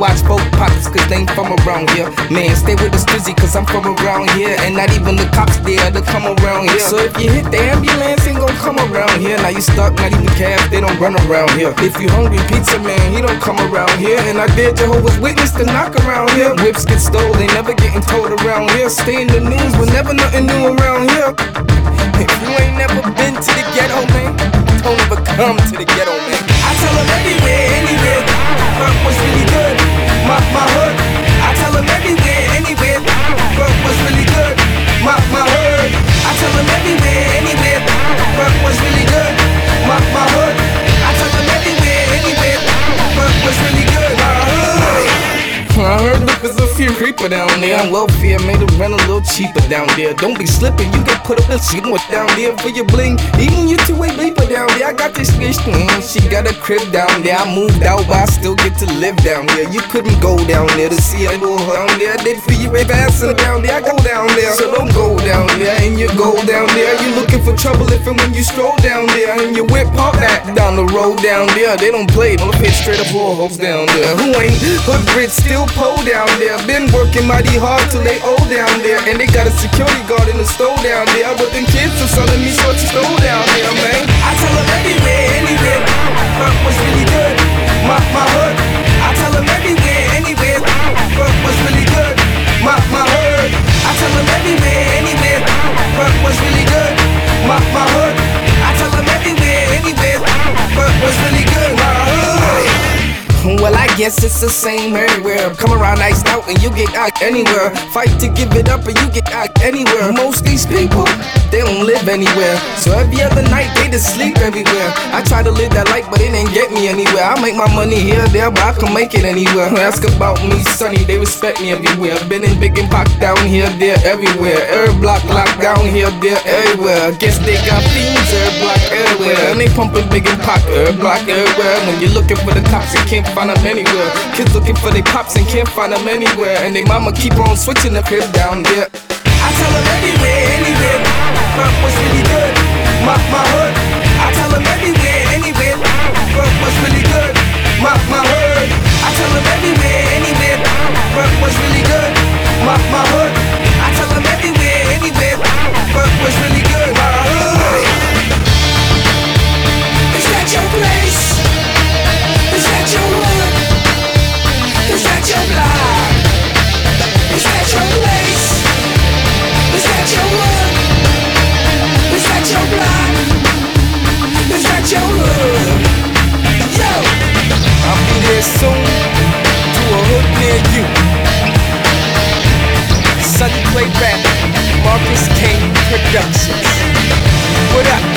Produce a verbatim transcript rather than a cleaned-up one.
watch both pockets cause they ain't from around here. Man, stay with the strizzy cause I'm from around here. And not even the cops there to come around here. So if you hit the ambulance, ain't gon' come around here. Now you stuck, not even cabs, they don't run around here. If you hungry, pizza man, he don't come around here. And I dare Jehovah's Witness to knock around here. Whips get stole, they never getting told around here. Stay in the news, but never nothing new around here. If you ain't never been to the ghetto, man, don't ever come to the ghetto, man. I tell them everywhere, anywhere, fuck what's really good, my, my hood. I tell them everywhere, anywhere, fuck what's really good, my, my hood. I tell them everywhere, anywhere, fuck what's really good, my, my hood. I tell them everywhere, anywhere, fuck what's really good, my hood. I heard look, there's a few creeper down there. I'm welfare, made it rent a little cheaper down there. Don't be slipping, you get put up and she went down there for your bling. Even you two-way bleeper down there. I got this bitch, mm, she got a crib down there. I moved out, but I still get to live down there. You couldn't go down there to see a little down there. I did for you if assin' down there. I go down there, so don't go down there. And you go down there, you looking for trouble if and when you stroll down there. And you whip pop that down the road down there. They don't play, don't fit straight up all hoes down there. Who ain't hood rich, still pole down there. Been working mighty hard till they old down there. And they got a security guard in the store down there. But them kids are selling me short stole down there, man. I tell them everywhere, anywhere, fuck what's really good, my, my hood. I tell them everywhere, anywhere, fuck what's really good, my, my hood. I tell them everywhere, anywhere, fuck what's really good, my, my hood. I tell them everywhere, anywhere, fuck what's really good, my hood. Well, I guess it's the same everywhere. Come around iced out and you get out anywhere. Fight to give it up and you get out anywhere. Most these people, they don't live anywhere. So every other night they just sleep everywhere. I try to live that life, but it ain't get me anywhere. I make my money here, there, but I can make it anywhere. Ask about me, sonny, they respect me everywhere. Been in big and Pac down here, there, everywhere. Every block locked down here, there, everywhere. Guess they got fiends, every block everywhere. And they pumping big and Pac, every block everywhere. When you're looking for the cops, you can't find them anywhere. Kids looking for their pops and can't find them anywhere. And they mama keep on switching the crib down there. I tell them everywhere, anywhere, fuck what's really good, my, my hood. I tell them everywhere, anywhere, fuck what's really good, my, my hood. I tell them everywhere, anywhere, fuck what's really good, my, my hood. I tell them everywhere, anywhere, fuck what's really good, my hood. Is that your place? Is that your hood? Is that your block? Is that your place? Is that your hood? Is that your block? Is that your hood? Yo! I'll be there soon to a hood near you. Sunny Play Rap, Marcus King Productions. What up?